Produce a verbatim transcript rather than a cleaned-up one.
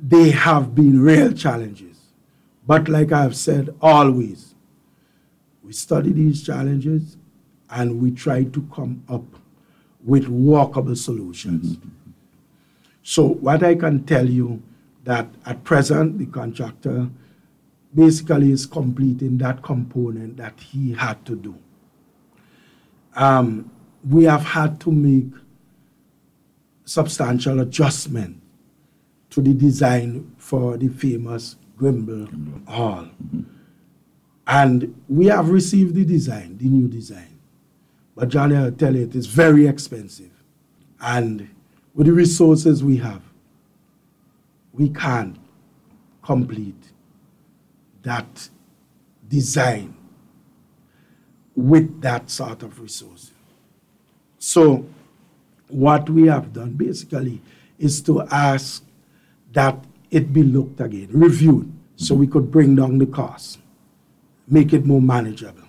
they have been real challenges. But like I've said always, we study these challenges and we try to come up with workable solutions. Mm-hmm. So what I can tell you that at present the contractor basically is completing that component that he had to do. Um, we have had to make substantial adjustment to the design for the famous Grimble mm-hmm. Hall. Mm-hmm. And we have received the design, the new design. But Johnny, I'll tell you, it is very expensive. And with the resources we have, we can't complete that design with that sort of resources. So what we have done basically is to ask that it be looked again, reviewed, so we could bring down the cost, make it more manageable.